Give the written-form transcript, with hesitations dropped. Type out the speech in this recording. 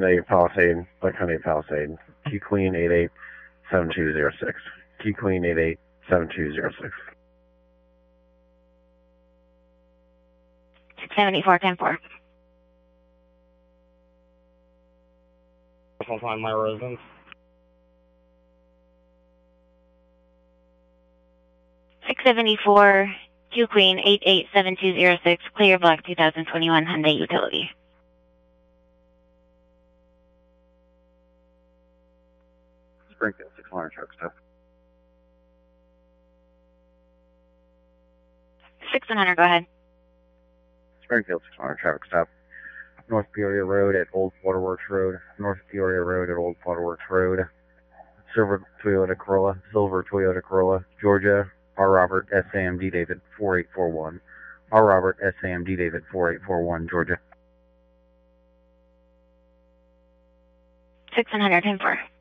Negative Palisade, Black Honey Palisade. Q Queen 887206. Q Queen 887206. 74-10-4. I'll find my residence. 674, Q Queen 887206, clear black 2021 Hyundai Utility. Springfield 600 truck stop. 6100, go ahead. Springfield 600 traffic stop. North Peoria Road at Old Waterworks Road. North Peoria Road at Old Waterworks Road. Silver Toyota Corolla, Georgia. R. Robert, SAMD David 4841. R. Robert, SAMD David 4841, Georgia. 6100, 10-4.